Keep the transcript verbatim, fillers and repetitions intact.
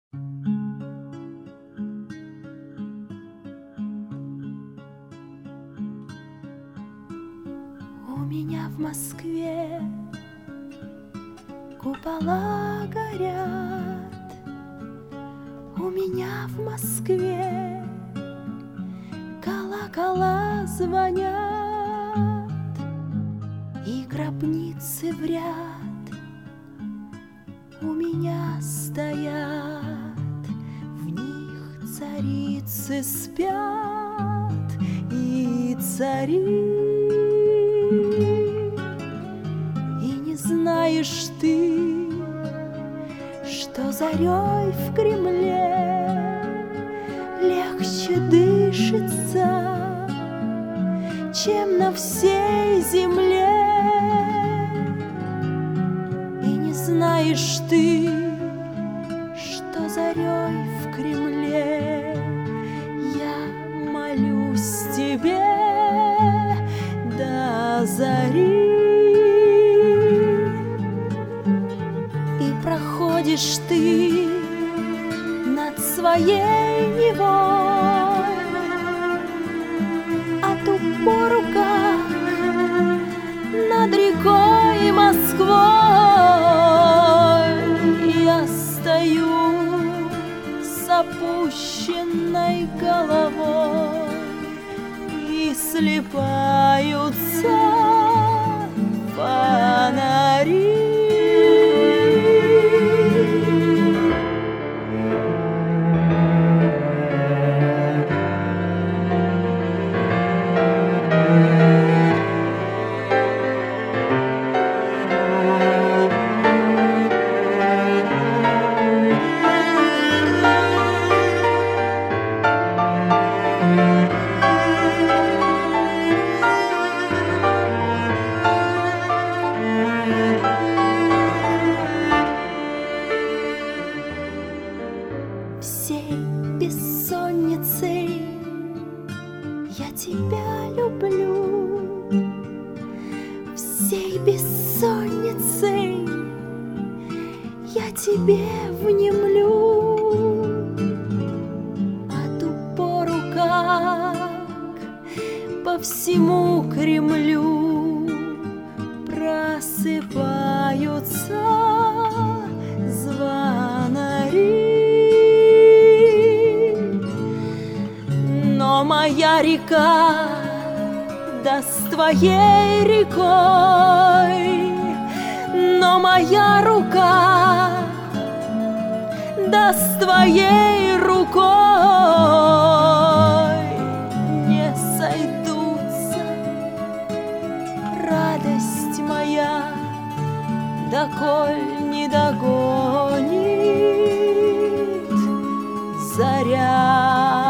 У меня в Москве купола горят, у меня в Москве колокола звонят, и гробницы в ряд у меня стоят, в них царицы спят и цари. И не знаешь ты, что зарей в Кремле легче дышится, чем на всей земле. И не знаешь ты, что зарей в Кремле я молюсь тебе до зари. И проходишь ты над своей Невой, а ту пору как над рекой Москвой я стою с опущенной головой, и слипаются фонари. Всей бессонницей я тебя люблю, всей бессонницей я тебе внемлю, а ту пору как по всему Кремлю просыпаются звонари. Но моя река да с твоей рекой, но моя рука да с твоей рукой не сойдутся, радость моя, доколь не догонит заря.